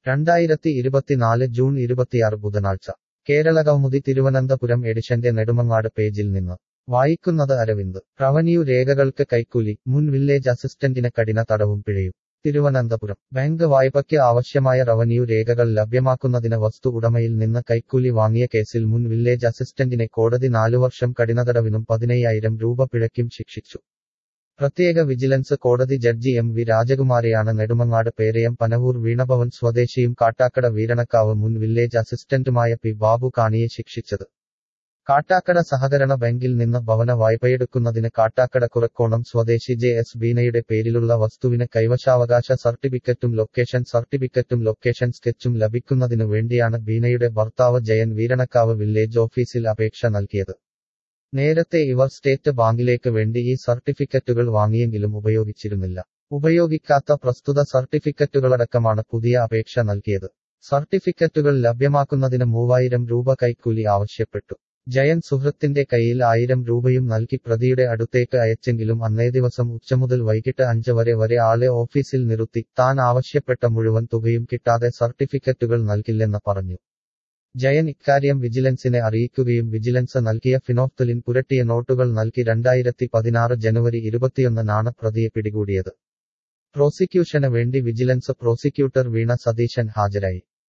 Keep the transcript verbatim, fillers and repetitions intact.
രണ്ടായിരത്തി ഇരുപത്തിനാല് ജൂൺ ഇരുപത്തിയാറ് ബുധനാഴ്ച കേരളകൗമുദി തിരുവനന്തപുരം എഡിഷന്റെ നെടുമങ്ങാട് പേജിൽ നിന്ന് വായിക്കുന്നത് അരവിന്ദ്. റവന്യൂ രേഖകൾക്ക് കൈക്കൂലി, മുൻ വില്ലേജ് അസിസ്റ്റന്റിന് കഠിന തടവും പിഴയും. തിരുവനന്തപുരം ബാങ്ക് വായ്പയ്ക്ക് ആവശ്യമായ റവന്യൂ രേഖകൾ ലഭ്യമാക്കുന്നതിന് വസ്തു ഉടമയിൽ നിന്ന് കൈക്കൂലി വാങ്ങിയ കേസിൽ മുൻ വില്ലേജ് അസിസ്റ്റന്റിനെ കോടതി നാലുവർഷം കഠിനതടവിനും പതിനയ്യായിരം രൂപ പിഴയ്ക്കും ശിക്ഷിച്ചു. പ്രത്യേക വിജിലൻസ് കോടതി ജഡ്ജി എം വി രാജകുമാരിയാണ് നെടുമങ്ങാട് പേരയം പനവൂർ വീണഭവൻ സ്വദേശിയും കാട്ടാക്കട വീരണക്കാവ് മുൻ വില്ലേജ് അസിസ്റ്റന്റുമായ പി ബാബു കാണിയെ ശിക്ഷിച്ചത്. കാട്ടാക്കട സഹകരണ ബാങ്കിൽ നിന്ന് ഭവന വായ്പയെടുക്കുന്നതിന് കാട്ടാക്കട കുറക്കോണം സ്വദേശി ജെ എസ് ബീനയുടെ പേരിലുള്ള വസ്തുവിന് കൈവശാവകാശ സർട്ടിഫിക്കറ്റും ലൊക്കേഷൻ സർട്ടിഫിക്കറ്റും ലൊക്കേഷൻ സ്കെച്ചും ലഭിക്കുന്നതിനു വേണ്ടിയാണ് ബീനയുടെ ഭർത്താവ് ജയൻ വീരണക്കാവ് വില്ലേജ് ഓഫീസിൽ അപേക്ഷ നൽകിയത്. നേരത്തെ ഇവർ സ്റ്റേറ്റ് ബാങ്കിലേക്ക് വേണ്ടി ഈ സർട്ടിഫിക്കറ്റുകൾ വാങ്ങിയെങ്കിലും ഉപയോഗിച്ചിരുന്നില്ല. ഉപയോഗിക്കാത്ത പ്രസ്തുത സർട്ടിഫിക്കറ്റുകളടക്കമാണ് പുതിയ അപേക്ഷ നൽകിയത്. സർട്ടിഫിക്കറ്റുകൾ ലഭ്യമാക്കുന്നതിന് മൂവായിരം രൂപ കൈക്കൂലി ആവശ്യപ്പെട്ടു. ജയൻ സുഹൃത്തിന്റെ കയ്യിൽ ആയിരം രൂപയും നൽകി പ്രതിയുടെ അടുത്തേക്ക് അയച്ചെങ്കിലും അന്നേ ദിവസം ഉച്ചമുതൽ വൈകിട്ട് അഞ്ച് വരെ വരെ ആളെ ഓഫീസിൽ നിർത്തി താൻ ആവശ്യപ്പെട്ട മുഴുവൻ തുകയും കിട്ടാതെ സർട്ടിഫിക്കറ്റുകൾ നൽകില്ലെന്ന് പറഞ്ഞു. ജയൻ ഇക്കാര്യം വിജിലൻസിനെ അറിയിക്കുകയും വിജിലൻസ് നൽകിയ ഫിനോഫ്തലിൻ പുരട്ടിയ നോട്ടുകൾ നൽകി രണ്ടായിരത്തി പതിനാറ് ജനുവരി ഇരുപത്തിയൊന്നിനാണ് പ്രതിയെ പിടികൂടിയത്. പ്രോസിക്യൂഷന് വേണ്ടി വിജിലൻസ് പ്രോസിക്യൂട്ടർ വീണ സതീശൻ ഹാജരായി.